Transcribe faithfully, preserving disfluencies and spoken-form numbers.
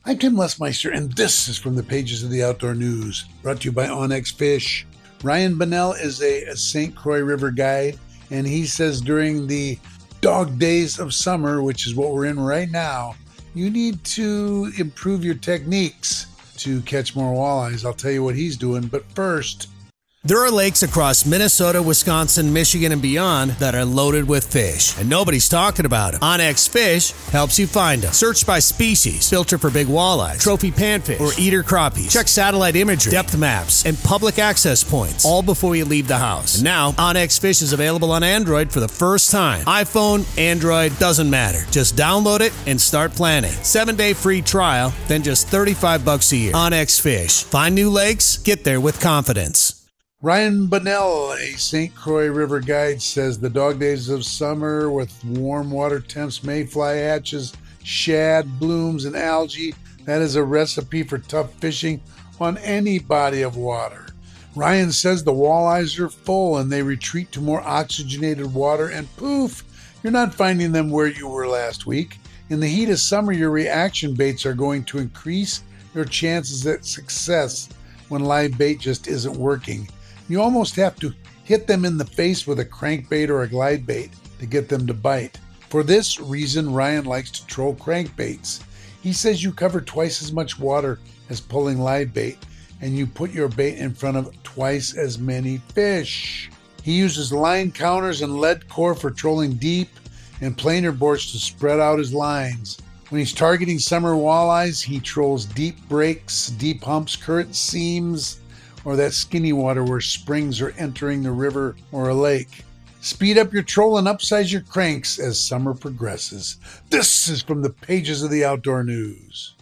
I'm Tim Lesmeister, and this is from the pages of the Outdoor News, brought to you by Onyx Fish. Ryan Bunnell is a, a Saint Croix River guide, and he says during the dog days of summer, which is what we're in right now, you need to improve your techniques to catch more walleyes. I'll tell you what he's doing, but first... There are lakes across Minnesota, Wisconsin, Michigan, and beyond that are loaded with fish, and nobody's talking about them. Onyx Fish helps you find them. Search by species, filter for big walleyes, trophy panfish, or eater crappies. Check satellite imagery, depth maps, and public access points, all before you leave the house. And now, Onyx Fish is available on Android for the first time. iPhone, Android, doesn't matter. Just download it and start planning. Seven-day free trial, then just thirty-five bucks a year. Onyx Fish. Find new lakes, get there with confidence. Ryan Bunnell, a Saint Croix River guide, says the dog days of summer with warm water temps, mayfly hatches, shad, blooms, and algae, that is a recipe for tough fishing on any body of water. Ryan says the walleyes are full and they retreat to more oxygenated water, and poof, you're not finding them where you were last week. In the heat of summer, your reaction baits are going to increase your chances at success when live bait just isn't working. You almost have to hit them in the face with a crankbait or a glide bait to get them to bite. For this reason, Ryan likes to troll crankbaits. He says you cover twice as much water as pulling live bait, and you put your bait in front of twice as many fish. He uses line counters and lead core for trolling deep, and planer boards to spread out his lines. When he's targeting summer walleyes, he trolls deep breaks, deep humps, current seams, or that skinny water where springs are entering the river or a lake. Speed up your troll and upsize your cranks as summer progresses. This is from the pages of the Outdoor News.